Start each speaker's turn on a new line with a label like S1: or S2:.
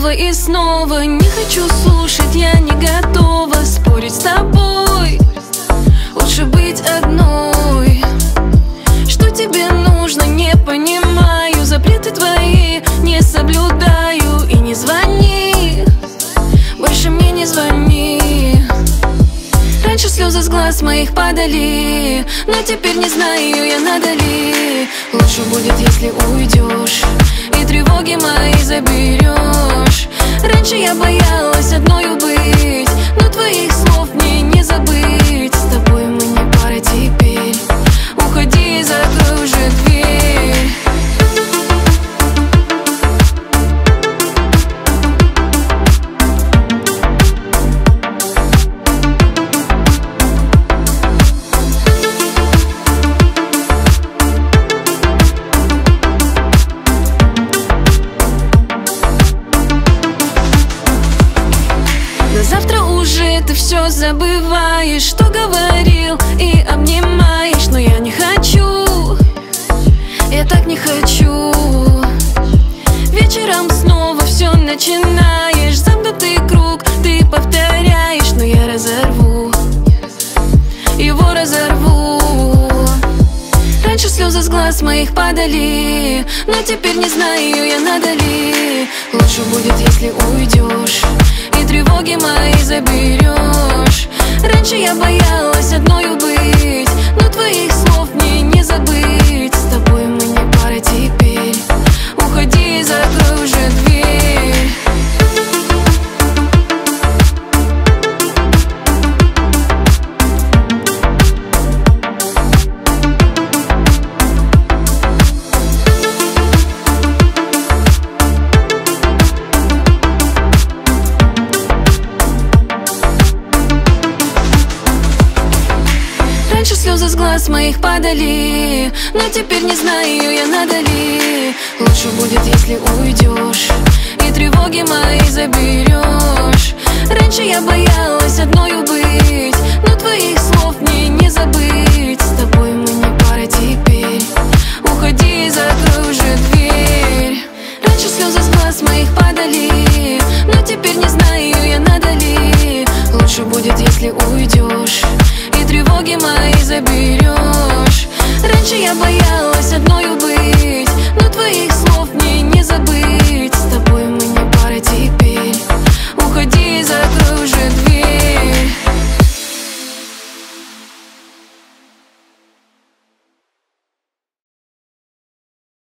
S1: снова и снова. Не хочу слушать, я не готова спорить с тобой. Лучше быть одной. Что тебе нужно, не понимаю. Запреты твои не соблюдаю. И не звони, больше мне не звони. Раньше слезы с глаз моих падали, но теперь не знаю, я надали. Лучше будет, если уйдешь и тревоги мои заберешь. Раньше я боялась одною быть, но твоих слов мне не забыть. С тобой мы не пара теперь. Уходи и закрой уже дверь. Завтра уже ты все забываешь, что говорил, и обнимаешь. Но я не хочу, я так не хочу. Вечером снова все начинаешь. Замкнутый круг ты повторяешь. Но я разорву, его разорву. Раньше слезы с глаз моих падали, но теперь не знаю, я надали. Лучше будет, если уйдешь и тревоги мои заберешь. Раньше я боялась одною быть, но твоих слов мне не забыть. С тобой мы не пара теперь. Уходи и закрой уже дверь. Раньше слезы с глаз моих падали, но теперь не знаю, я надали. Лучше будет, если уйдешь и тревоги мои заберешь. Раньше я боялась одною быть, но твоих слов мне не забыть. С тобой мы не пара теперь. Уходи и закрой уже дверь. Раньше слезы с глаз моих падали, но теперь не знаю, я надали. Лучше будет, если уйдешь и тревоги мои заберешь. Раньше я боялась